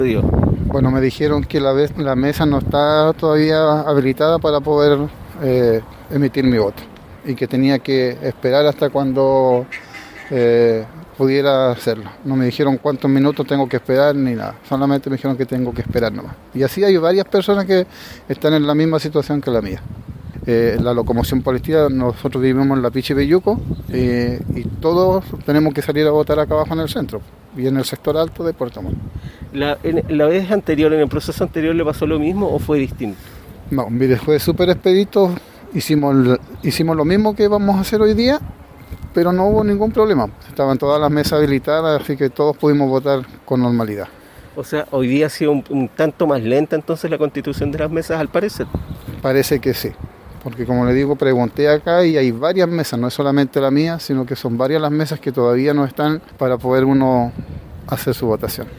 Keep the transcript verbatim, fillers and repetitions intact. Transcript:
Bueno, me dijeron que la, vez, la mesa no está todavía habilitada para poder eh, emitir mi voto y que tenía que esperar hasta cuando eh, pudiera hacerlo. No me dijeron cuántos minutos tengo que esperar ni nada, solamente me dijeron que tengo que esperar nomás. Y así hay varias personas que están en la misma situación que la mía. Eh, la locomoción colectiva, nosotros vivimos en la Pichi Belluco eh, y todos tenemos que salir a votar acá abajo en el centro y en el sector alto de Puerto Montt. La, en, la vez anterior, en el proceso anterior, ¿le pasó lo mismo o fue distinto? No, mire, fue súper expedito, hicimos, hicimos lo mismo que vamos a hacer hoy día, pero no hubo ningún problema. Estaban todas las mesas habilitadas, así que todos pudimos votar con normalidad. O sea, hoy día ha sido un, un tanto más lenta entonces la constitución de las mesas, al parecer. Parece que sí, porque como le digo, pregunté acá y hay varias mesas, no es solamente la mía, sino que son varias las mesas que todavía no están para poder uno hacer su votación.